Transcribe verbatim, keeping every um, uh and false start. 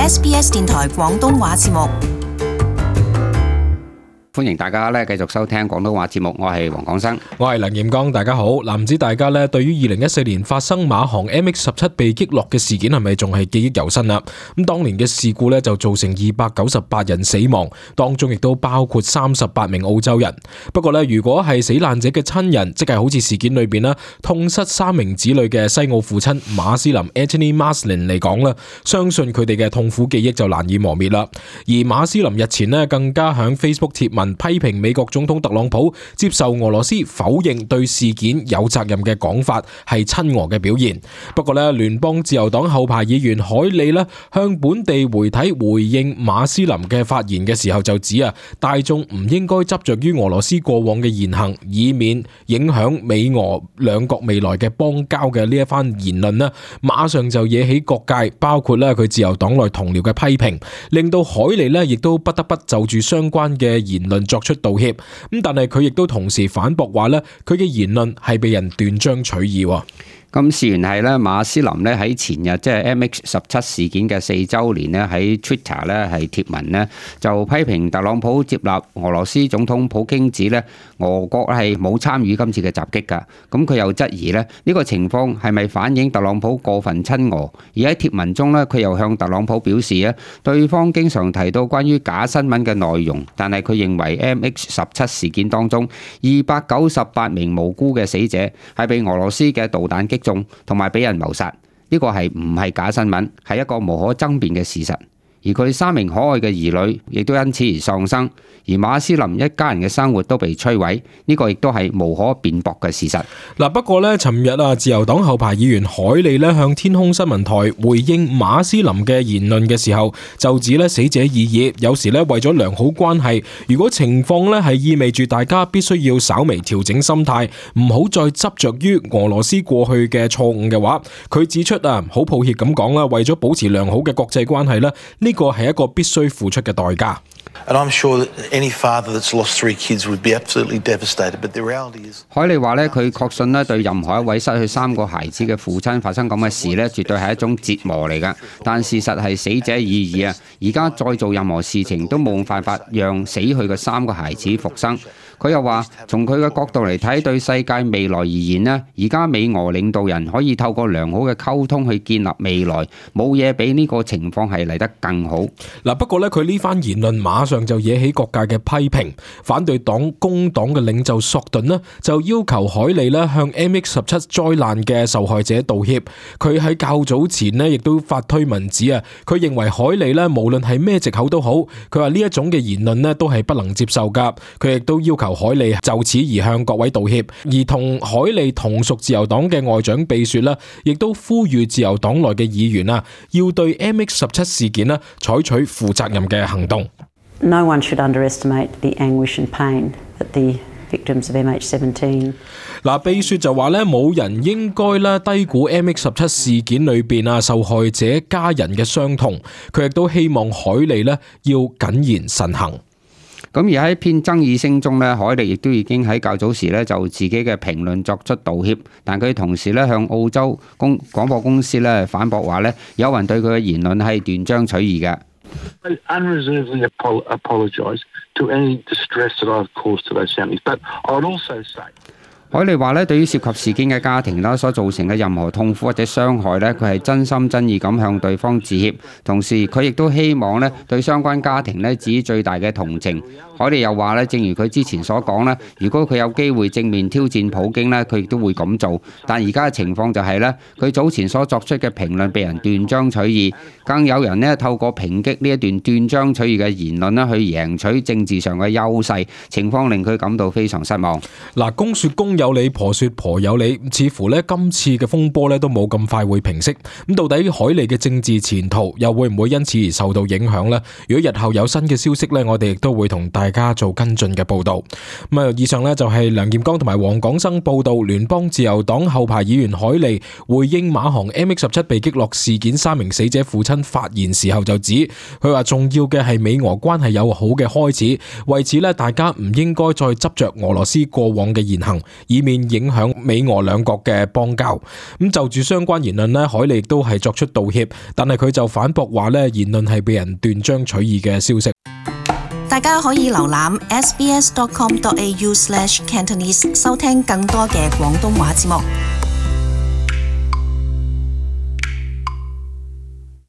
S B S 電台廣東話節目。 歡迎大家咧繼續收聽廣東話節目，我係黃廣生， 我係梁彥剛，大家好。嗱，唔知大家咧對於二零一四年發生馬航 M H 十七被擊落嘅事件係咪仲係記憶猶新啦？咁當年嘅事故咧就造成二百九十八人死亡，當中亦都包括三十八名澳洲人。不過咧，如果係死難者嘅親人，即係好似事件裏邊啦，痛失三名子女嘅西澳父親馬斯林 Anthony Maslin 嚟講啦，相信佢哋嘅痛苦記憶就難以磨滅啦。而馬斯林日前咧更加響 Facebook 貼文，批評美國總統特朗普接受俄羅斯否認對事件有責任嘅講法係親俄嘅表現。不過咧，聯邦自由黨後排議員凱利咧向本地媒體回應馬斯林嘅發言嘅時候就指啊，大眾唔應該執着於俄羅斯過往嘅言行，以免影響美俄兩國未來嘅邦交嘅呢一番言論咧，馬上就惹起各界，包括咧佢自由黨內同僚嘅批評，令到凱利咧亦都不得不就住相關嘅言論作出道歉。咁但係佢亦都同時反駁話咧，佢嘅言論係被人斷章取義。 咁事緣係咧，馬斯林咧喺前日即係 M H 十七事件嘅四週年咧，喺 Twitter 咧係貼文咧，就批評特朗普接納俄羅斯總統普京指咧，俄國係冇參與今次嘅襲擊㗎。咁佢又質疑咧，呢個情況係咪反映特朗普過分親俄？而喺貼文中咧，佢又向特朗普表示咧，對方經常提到關於假新聞嘅內容，但係佢認為 M H 十七事件當中二百九十八名無辜嘅死者係被俄羅斯嘅導彈擊中同埋俾人謀殺，呢個係唔係假新聞，係一個無可爭辯嘅事實。而佢三名可愛嘅兒女亦都因此而喪生，而馬斯林一家人嘅生活都被摧毀，呢個亦都係無可辯駁嘅事實。 嗱，不過咧，尋日啊，自由黨後排議員凱利咧向天空新聞台回應馬斯林嘅言論嘅時候，就指咧死者已矣，有時咧為咗良好關係，如果情況咧係意味住大家必須要稍微調整心態，唔好再執着於俄羅斯過去嘅錯誤嘅話，佢指出啊，好抱歉咁講啦，為咗保持良好嘅國際關係咧，呢個係一個必須付出嘅代價。 And I'm sure that any father that's lost three kids would be absolutely devastated. But the reality is， 凱利話咧，佢確信咧，對任何一位失去三個孩子嘅父親發生咁嘅事咧，絕對係一種折磨嚟㗎。但事實係死者已矣啊！而家再做任何事情都冇辦法讓死去嘅三個孩子復生。佢又話，從佢嘅角度嚟睇，對世界未來而言咧，而家美俄領導人可以透過良好嘅溝通去建立未來，冇嘢比呢個情況係嚟得更好。 嗱，不過咧，佢呢番言論馬上就惹起各界嘅批評。反對黨工黨嘅領袖索頓呢，就要求凱利咧向 M H 十七災難嘅受害者道歉。佢喺較早前呢，亦都發推文指啊，佢認為凱利咧無論係咩藉口都好，佢話呢一種嘅言論呢都係不能接受噶。佢亦都要求凱利就此而向各位道歉。而同凱利同屬自由黨嘅外長秘書呢，亦都呼籲自由黨內嘅議員啊，要對 M H 十七事件呢採取負責任嘅行動。 No one should underestimate the anguish and pain that the victims of M H seventeen。 嗱，秘書就話咧，冇人應該咧低估 M H 十七事件裏邊啊受害者家人嘅傷痛。佢亦都希望凱利咧要謹言慎行。 咁而喺一片爭議聲中咧，凱利亦都已經喺較早時咧就自己嘅評論作出道歉，但佢同時咧向澳洲公廣播公司咧反駁話咧，有人對佢嘅言論係斷章取義嘅。 I unreservedly apologise to any distress that I've caused to those families. But I would also say， 凱利話咧，對於涉及事件嘅家庭啦，所造成嘅任何痛苦或者傷害咧，佢係真心真意咁向對方致歉。同時，佢亦都希望咧對相關家庭咧致以最大嘅同情。凱利又話咧，正如佢之前所講咧，如果佢有機會正面挑戰普京咧，佢亦都會咁做。但而家嘅情況就係咧，佢早前所作出嘅評論被人斷章取義，更有人咧透過抨擊呢一段斷章取義嘅言論咧，去贏取政治上嘅優勢。情況令佢感到非常失望。 嗱，公說公有理，婆說婆有理，似乎咧今次嘅風波咧都冇咁快會平息。咁到底凱利嘅政治前途又會唔會因此而受到影響呢？如果日後有新嘅消息咧，我哋亦都會同大家做跟進嘅報道。咁啊，以上咧就係梁彥剛同埋黃廣生報道聯邦自由黨後排議員凱利回應馬航 M H 十七被擊落事件三名死者父親發言時候就指，佢話重要嘅係美俄關係有好嘅開始，為此咧大家唔應該再執着俄羅斯過往嘅言行， 以免影響美俄兩國嘅邦交。咁就住相關言論呢，海利亦都係作出道歉，但係佢就反駁話呢，言論係被人斷章取義嘅消息。 大家可以瀏覽 s b s dot com dot a u slash cantonese 收聽更多嘅廣東話節目。